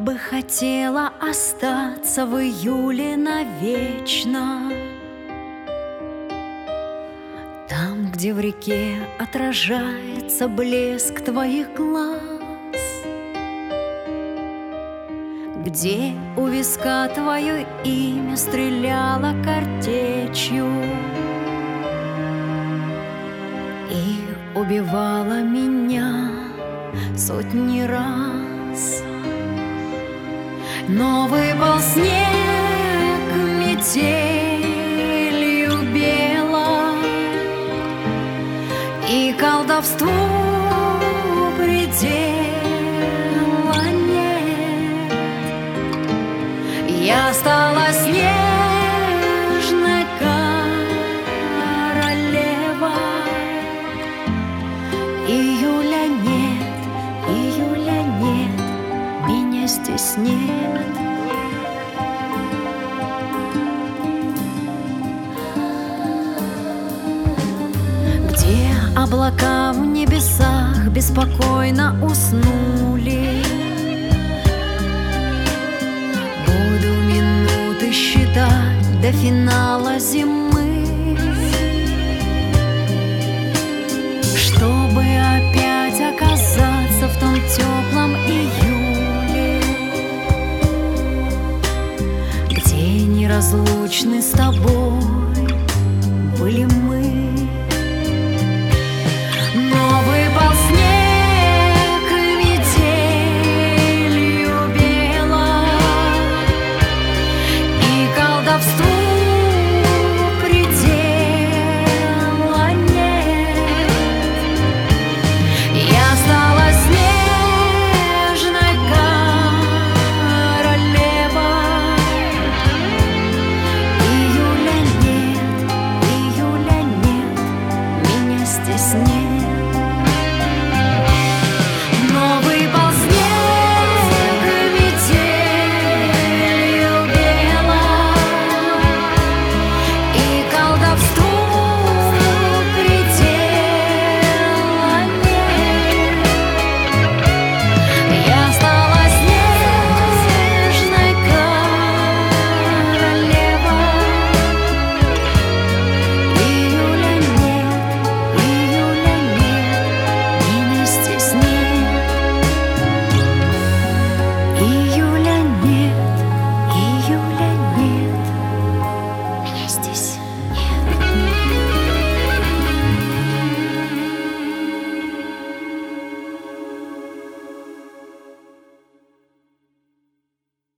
бы хотела остаться в июле навечно, там, где в реке отражается блеск твоих глаз, где у виска твое имя стреляло картечью и убивала меня сотни раз. Но выпал снег метелью белой, и колдовству предела нет. Я стала снежной королевой. Июля нет, меня здесь нет. Где облака в небесах беспокойно уснули, буду минуты считать до финала зимы, чтобы опять оказаться в том теплом июле, где неразлучны с тобой были мы. Но выпал снег метелью белой, и колдовству предела нет. Я стала снежной королевой. Июля нет, меня здесь нет.